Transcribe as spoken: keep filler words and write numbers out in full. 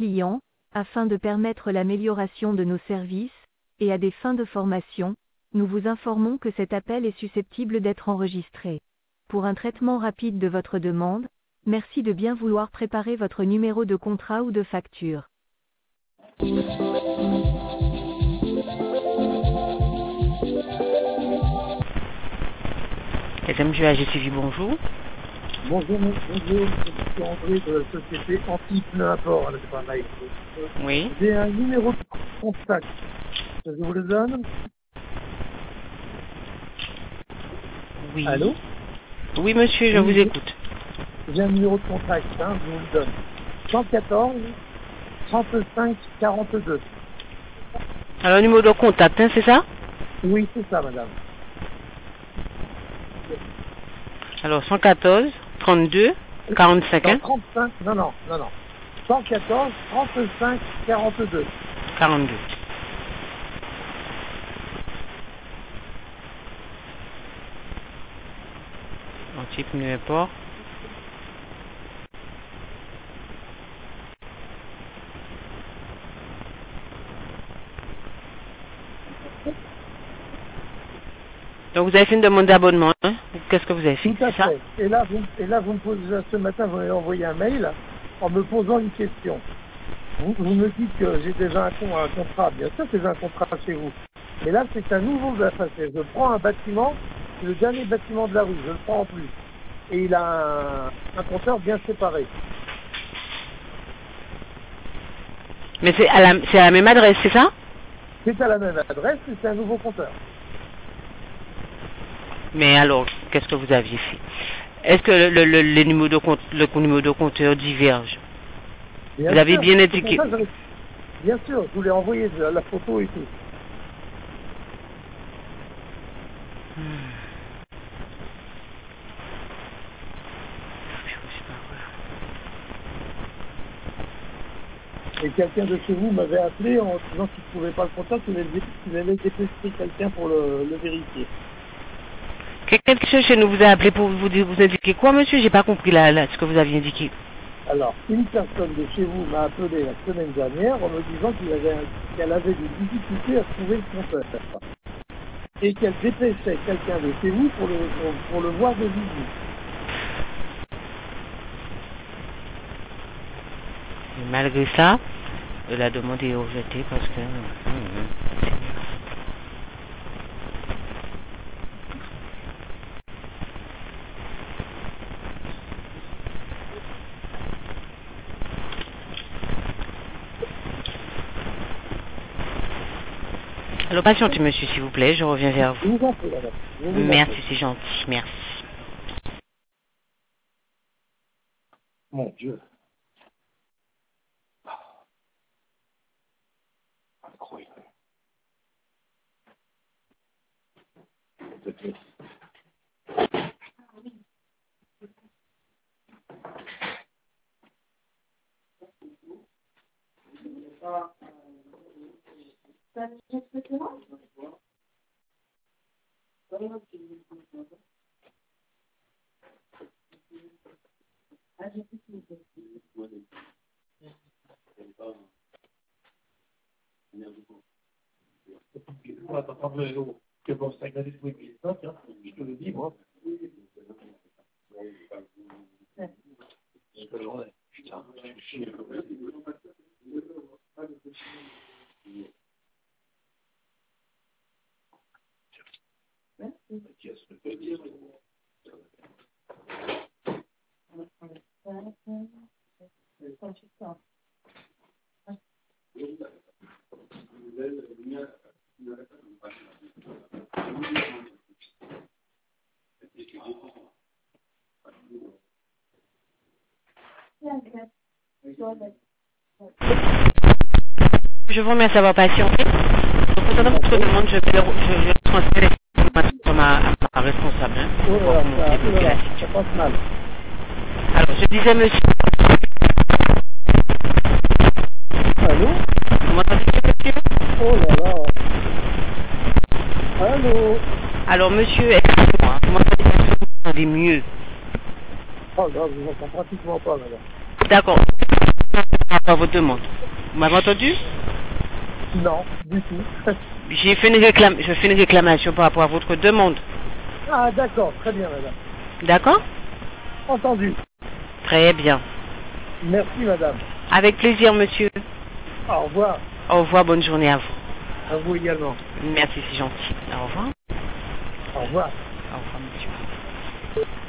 clients, afin de permettre l'amélioration de nos services, et à des fins de formation, nous vous informons que cet appel est susceptible d'être enregistré. Pour un traitement rapide de votre demande, merci de bien vouloir préparer votre numéro de contrat ou de facture. S M G A G Suivi, bonjour. Bonjour, bonjour, je suis André de la société Anti-Pneu Import à l'appareil. Oui. J'ai un numéro de contact. Je vous le donne. Oui. Allô? Oui, monsieur, je Oui, vous écoute. J'ai un numéro de contact, hein, je vous le donne. cent quatorze, trente-cinq, quarante-deux. Alors, numéro de contact, hein, c'est ça? Oui, c'est ça, madame. Alors, cent quatorze, trente-deux, quarante-cinq, hein? Non, trente-cinq, non, non, non, non. cent quatorze, trente-cinq, quarante-deux. quarante-deux. Anti-Pneu Import. Donc, vous avez fait une demande d'abonnement, hein? Qu'est-ce que vous avez fait? Tout à ça fait. Et là, vous, et là, vous me posez, ce matin, vous m'avez envoyé un mail en me posant une question. Vous, vous me dites que j'ai déjà un, con- un contrat. Bien sûr que j'ai un contrat chez vous. Mais là, c'est un nouveau affaire. Je prends un bâtiment, c'est le dernier bâtiment de la rue, je le prends en plus. Et il a un, un compteur bien séparé. Mais c'est à, la, c'est à la même adresse, c'est ça? C'est à la même adresse et c'est un nouveau compteur. Mais alors, qu'est-ce que vous aviez fait? Est-ce que le, le, le, numéro de compte, le numéro de compteur diverge? Bien Vous avez sûr, bien c'est indiqué. pour ça que j'avais- Bien sûr, je vous l'ai envoyé la la photo et tout. Et quelqu'un de chez vous m'avait appelé en disant qu'il ne trouvait pas le contact, qu'il allait, qu'il allait dépêcher quelqu'un pour le, le vérifier. Quelqu'un chez nous vous a appelé pour vous, dire- vous indiquer quoi, monsieur? J'ai pas compris là, là, ce que vous aviez indiqué. Alors, une personne de chez vous m'a appelé la semaine dernière en me disant qu'il avait un- qu'elle avait des difficultés à trouver le compteur. Et qu'elle dépêchait quelqu'un de chez vous pour le, pour, pour le voir de visu. Et malgré ça, euh, la demande est rejetée parce que... Hum, hum, Alors, patientez, monsieur, s'il vous plaît, je reviens vers Je vous. vous en prie, madame. Je vous en Merci, prie. c'est gentil, merci. Mon Dieu. Incroyable. C'est que bon, ça a des trucs qui sortent, hein, je te le dis, moi. Je te le dis, putain, je suis Qu'est-ce que tu peux dire? Je vous remercie d'avoir patienté. Donc, concernant votre demande, je vais, le, je vais transmettre l'information à ma, à ma responsable. Hein, Oh pour là voir là, comment ça, oh débloquer là la là, ça situation. passe mal. Alors, je disais, monsieur... Allô? Vous m'entendez, monsieur? Oh là là. Allô? Alors, monsieur, excusez-moi, vous m'entendez, vous m'entendez mieux? Oh là, je vous entends pratiquement pas, madame. D'accord. Par votre demande. Vous m'avez entendu? Non, du tout. J'ai fait une réclam... Je fais une réclamation par rapport à votre demande. Ah, d'accord, très bien, madame. D'accord? Entendu. Très bien. Merci, madame. Avec plaisir, monsieur. Au revoir. Au revoir, bonne journée à vous. À vous également. Merci, c'est gentil. Au revoir. Au revoir. Au revoir, monsieur.